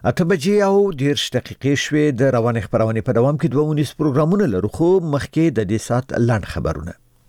8:10 شوې د روانې خبرونه په دوام کې 2 پروګرامونه لرو خو مخکې د دې سات لاند خبرونه.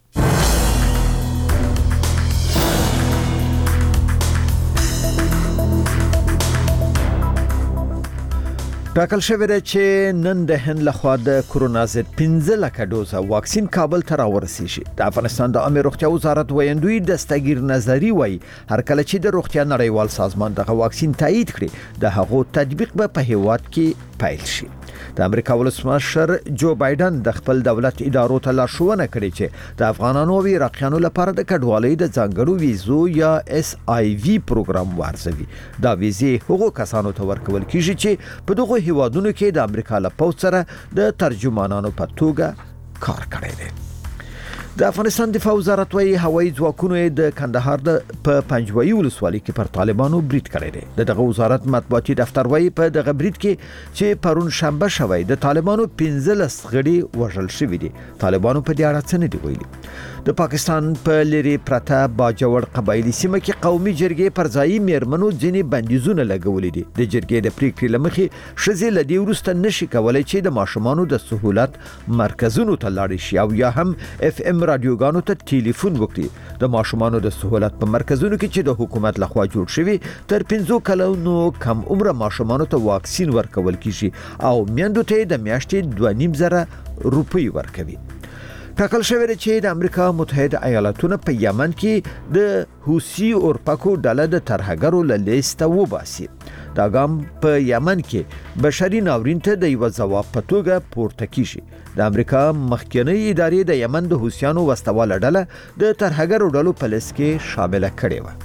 ټاکل شوی دی چې نن د هند لخوا د کرونا ضد 15 لک ډوزه واکسین کابل ته راورسیږي. د افغانستان د عامه روغتیا وزارت ویاندوی دستگیر نظری وایي هر کله چې د روغتیا نړیوال سازمان دغه واکسین تایید کړي د هغو تطبیق به په هیواد کې پیل شي. د امریکا ولسمشر جو بایدن د خپل دولت ادارو ته لارښوونه کړې چې د افغانانو او عراقیانو لپاره د کډوالۍ د ځانګړو ویزو یا SIV پروګرام وارزوي. دا ویزې هغو کسانو ته ورکول کیږي چې په دغه هیوادونو کې د امریکا له پوځ سره د ترجمانانو په توګه کار کړی دی. د افغانستان دفاع وزارت وايي هوایي ځواکونو د کندهار په پنجوایي ولسوالۍ کې پر طالبانو برید کړی دی. دغه وزارت مطبوعاتي دفتر وايي په دغه برید کې چې پرون شنبه شوی د طالبانو 15 غړي وژل شوي دي. طالبانو په دې اړه څه نه دی ویلي. د پاکستان په لری پرته باجوړ قبایلی سیمه کې قومي جرګې پر ځای میرمنو ځینې بندیزونه لګولې دي. د جرګې د پریکړې لمخې شذې لدی ورسته نشي کولای چې د ماشومانو د سہولت مرکزونو ته لاړ شي او یا هم FM رادیوګانو ته ټلیفون وکړي. د ماشومانو د سہولت په مرکزونو کې چې د حکومت لخوا جوړ شوی تر 15 کلونو کم عمر ماشومانو ته واکسین ورکول کیږي او میندو ته د میاشتې 2.5 روپۍ ورکوي. ټاکل شوی دی چې د امریکا متحده ایالاتونو په یمن کې د حوثي اورپکو ډله د ترهګرو له لیسته وباسي. دا ګام په یمن کې بشري ناورین ته د یو ځواب په توګه پورته کیږي. د امریکا مخکنی ادارې د یمن د حوثیانو وسوال ډله د ترهګرو ډلو په لیست کې شامل کړي و.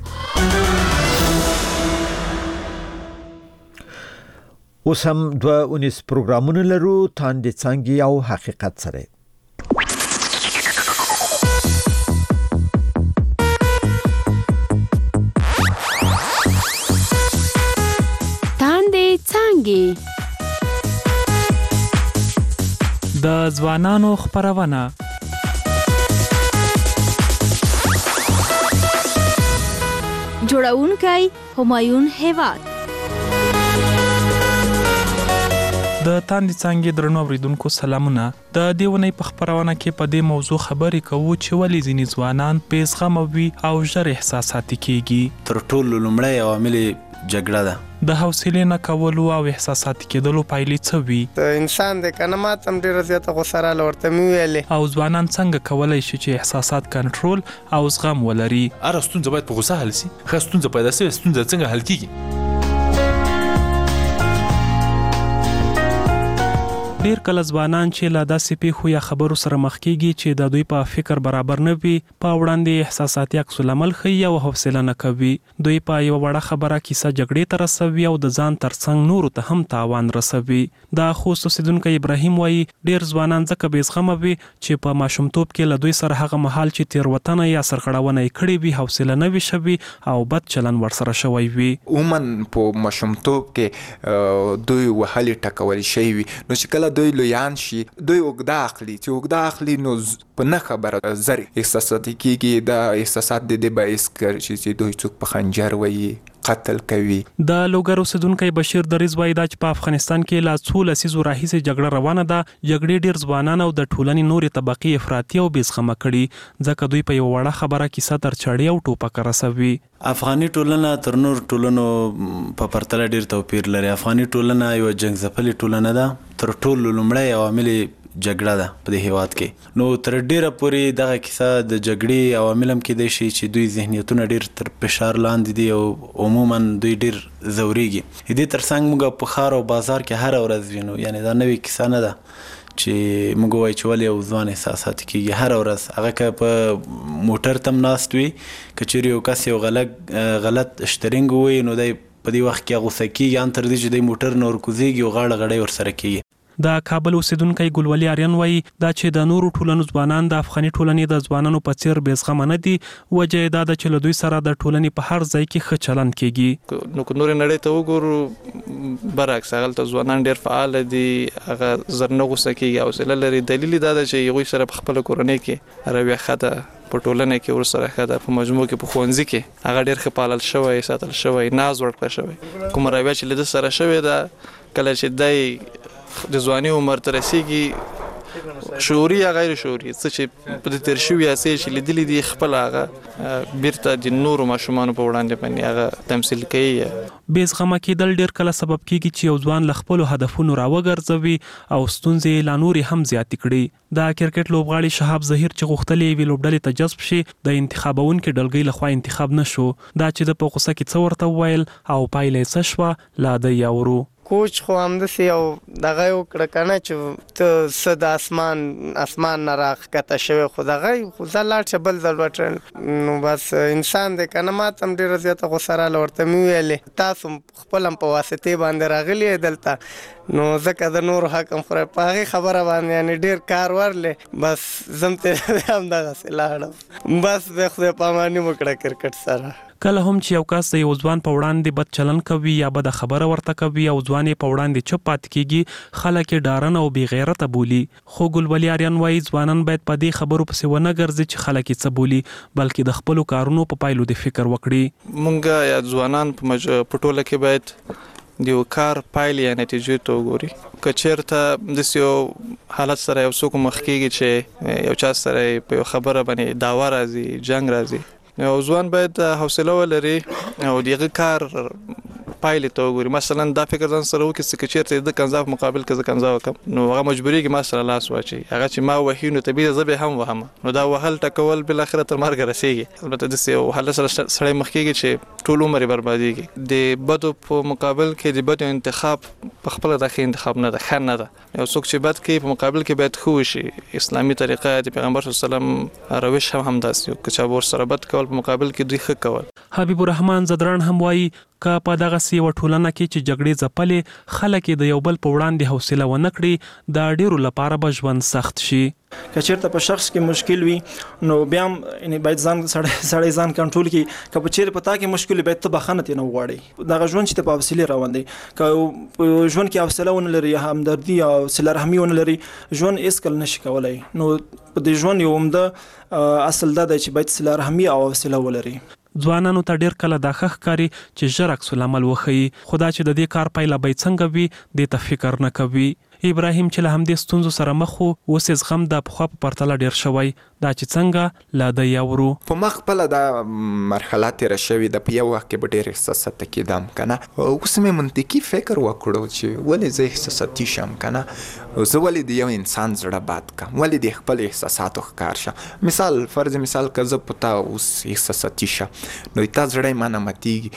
اوس هم 2 پروګرامونه لرو تاندې څنګه او حقیقت سره. د ځوانانو خبرونه جوړونکی همایون هیواد. د تاندې څنګه درنو اوریدونکو سلامونه. د دیونې په خبرونه کې په دې موضوع خبرې کوو چې ولې ځینې ځوانان پیسغموي او ژر احساساتي کیږي. تر ټولو لومړی عوامل جګړه ده. د حوصله نه کولو او احساساتي کېدلو پایلې څه وي؟ انسان د کنه ماتم ډیره زیاته غوسره لورته ویلې او ځوانان څنګه کولای شي چې احساسات کنټرول او زغم ولري؟ اره ستونزه باید په غوسه حل شي. خاص ستونزه پیدا شي ستونزه څنګه حل کیږي؟ ډیر کله ځوانان چې لا داسې پیښو یا خبرو سره مخ کیږي چې د دوی په فکر برابر نه وي په وړاندې احساساتي عکس العمل ښیي او حوصله نه کوي. دوی په یو وړه خبره کیسه جګړې ته رسوي او د ځان ترڅنګ نورو ته هم تاوان رسوي. دا خوست اوسیدونکی ابراهیم وایي ډیر ځوانان ځکه بېزغمه وي چې په ماشومتوب کې له دوی سره هغه مهال چې تیروتنه یا سرغړونه یې کړې وي حوصله نه وي شوي او بد چلن ورسره شوی وي. عموما په ماشومتوب کې دوی وهلي ټکول شوی وي نو چې کله دوی لویان شي دوی وګدا اخلي نو په نه خبره زری احساساتي کیږي. دا احساسات د دې باعث کوي چې دوی څوک په خنجر وایي قتل کوي. د لوګر اوسیدونکی بشیر دریز وایي دا چې په افغانستان کې لا څو لسیزو راهیسې جګړه روانه ده. جګړې ډیر ځوانان او د ټولنې نورې طبقې افراطي او بېزغمه کړي ځکه دوی په یو وړه خبره کیسه تر چړې او ټوپک رسوي. افغاني ټولنه تر نور ټولنو په پرتله ډیر توپیر لري. افغاني ټولنه یو جنګ ځپلې ټولنه ده. تر ټولو لومړی عوامل جګړه ده په دې هیواد کې. نو تر ډیره پورې دغه کیسه د جګړې عوامل هم کېدای شي چې دوی ذهنیتونه ډیر تر فشار لاندې دي او عموما دوی ډیر ځورېږي. دې ترڅنګ موږ په ښار او بازار کې هر ورځ وینو یعنی دا نوې کیسه نه ده چې موږ وایو چې ولې یو ځوان احساساتي کېږي. هر ورځ هغه که په موټر تم ناست وي که چیرې یو کس یو غلط شترنګ ووایي نو دی په دې وخت کې غوسه کېږي ان تر دې چې دی موټر نه ورکوزېږي او غاړه غړۍ ورسره کېږي. د کابل اوسیدونکو ګلولي آریان وایي دا چې د نورو ټولنو ځوانان د افغاني ټولنې د ځوانانو په څیر بېزغمه نه دي، وجه یې دا ده چې له دوی سره د ټولنې په هر ځای کې ښه چلند کیږي. نو که نورې نړۍ ته وګورو برعکس هغلته ځوانان ډېر فعال دي، هغه زر نه غوسه کیږي، حوصله لري. دلیل دا ده چې هغوی سره په خپله کورنۍ کې رویه ښه ده، په ټولنه کې ورسره ښه ده، په مجموع کې په ښوونځي کې هغه ډېر ښه پالل شوی، ساتل شوی، ناز ورکړه شوی. کومه رویه چې له ده سره شوې ده، کله چې دی د ځواني عمر ته رسېږي، شعوري یا غیر شعوري څه چې په دې تېر شوي هڅې چې لیدلي دي، خپله هغه بیرته د نورو ماشومانو په وړاندې باندې هغه تمثیل کوي. بېزغمه کېدل ډېر کله سبب کېږي چې یو ځوان له خپلو هدفونو راوګرځوي او ستونزې لا نورې هم زیاتې کړي. د کرکټ لوبغاړي شهاب ظهیر چې غوښتل یې لوبډلې ته جذب شي، د انتخابونکو ډلګۍ لخوا انتخاب نه شو. دا چې د په غوسه کې څه ورته وویل او پایله یې څه شوه، لا دی اورو. کوچ خو همداسې یو دغه یې وکړه که نه چې ته څه د اسمان نه راښکته شوی، خو دغه خو زه لاړ شه بل ځل وټرل. نو بس انسان دی که نه، ما ته هم ډېره زیاته غوسه راغله. ورته مې ویلې تاسو خپل هم په واسطې باندې راغلي یې دلته، نو ځکه د نورو حق هم خورئ. په هغې خبره باندې یعنې ډېر کار ورلې، بس زه هم ترې همدغسې لاړم. بس بیا خدای پاماني مو کړه کرکټ سره. کله هم چې یو کس د یو ځوان په وړاندې بد چلن کوي یا بده خبره ورته کوي او ځوان یې په وړاندې چوپ پاتې کیږي، خلک یې ډارن او بې غیرته بولي. خو ګلولي آریان وایي ځوانان باید په دې خبرو پسې ونه ګرځي چې خلک یې څه بولي، بلکې د خپلو کارونو په پایلو د فکر وکړي. مونږ یا ځوانان په ټوله کې باید د یو کار پایلې یا نتیجې ته وګوري. که چېرته داسې یو حالت سره یو څوک مخ کېږي چې یو چا سره په یو خبره باندې دعوه راځي، جنګ راځي، یو ځوان باید حوصله ولري او دغه کار پایلې ته وګوري. مثلا دا فکر ځان سره وکړي چې که چېرته د کنځا په مقابل کې زه کنځا وکړم، نو هغه مجبورېږي ما سره لاس واچوي. هغه چې ما وهي نو طبیعي زه به هم وهم، نو دا وهل ټکول بالاخره تر مرګه رسېږي. البته داسې یو حالت سره سړی مخ کېږي چې ټول عمر یې بربادېږي. د بدو په مقابل کې د بدو انتخاب په خپله دا ښه انتخاب نه ده، ښه نه ده. یو څوک چې بد کوي په مقابل کې باید ښه وشي. اسلامي طریقه د پیغمبر صلی الله علیه وسلم روش هم همداسې، که چا ورسره بد کول په مقابل کې دوی ښه کول. حبیب الرحمن زدران هم وایي که په دغسې یوه ټولنه کې چې جګړې ځپلې خلک یې د یو بل په وړاندې حوصله ونه کړي، د ډېرو لپاره به ژوند سخت شي. که چېرته په شخص کې مشکل وي نو بیا هم باید سړی ځان کنټرول کړي. که په چېرې په تا کې مشکل وي باید ته بخښنه ترې نه وغواړې. دغه ژوند چې ته په حوصلې روان دی، که په ژوند کې حوصله ونه لري، همدردي او صله رحمي ونه لري، ژوند هېڅکله نشي کولی. نو په دې ژوند یو عمده اصل دا دی چې باید صله رحمي او حوصله ولري. ځوانانو ته ډېر کله دا ښه ښکاري چې ژر عکس العمل وښیي، خو دا چې د دې کار پایله به یې څنګه وي دې ته فکر نه کوي. ابراهیم چې له همدې ستونزو سره مخ و، اوس یې زغم د پخوا په پرتله ډېر شوی. دا چې څنګه لا دی اورو. په ما خپله دا مرحله تېره شوې ده، په یو وخت کې به ډېر احساساتي کېدم که نه. اوس مې منطقي فکر وکړو چې ولې زه احساساتي شم که نه، زه ولې د یو انسان زړه باد کړم، ولې د خپل احساساتو ښکار شم. مثال فرض مثال که زه په تا اوس احساساتي شم، نو تا زړه یې ما نه ماتېږي،